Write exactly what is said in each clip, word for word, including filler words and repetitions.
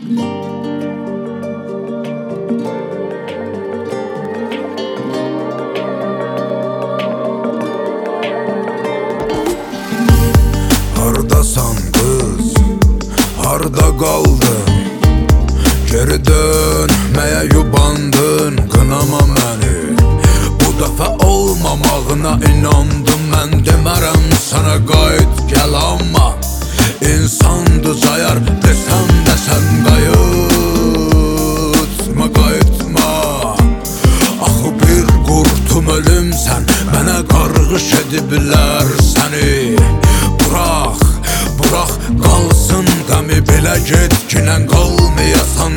Hardasan qız, harda qaldın? Geri dönməyə yubandın, qınama məni. Bu dəfə olmamağına inandım, mən demərəm sənə qayıt gəl, amma İnsandı cayar desəm də sən qayıtma, qayıtma. Axı bir qurtum ölümsən, mənə qarğış ediblər səni. Bırax, bırax qalsın qəmi, belə getkinən qalmayasan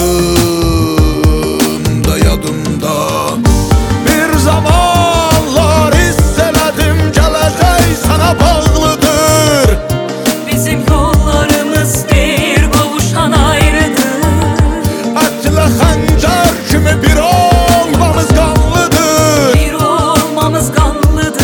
yadımda, yadımda. Bir zamanlar hiss elədim, gələcək sənə bağlıdır. Bizim yollarımız bir qovuşan ayrıdır. Ətlə xəncər kimi bir olmamız qanlıdır. Bir olmamız qanlıdır.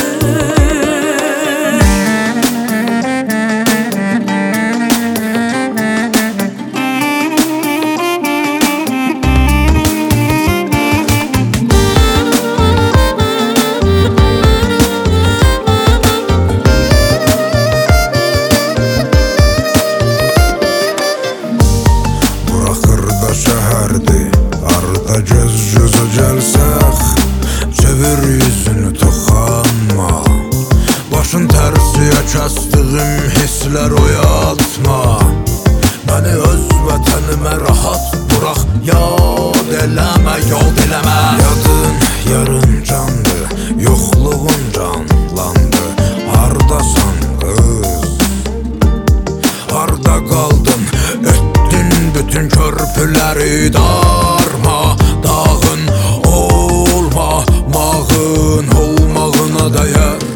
Şəhərdir, arda göz gözə gəlsək, çevir yüzünü toxanma. Başın tərsiyə kəsdiyim hisslər oyatma. Məni öz vətənimə rahat bırax, yad eləmə, yad eləmə. Yadın yarın candır, yoxluğun canlandı. Hardasan qız, harda qaldın? Etdin bütün körpüləri darma dağın, olma mağın olmağına dəyər.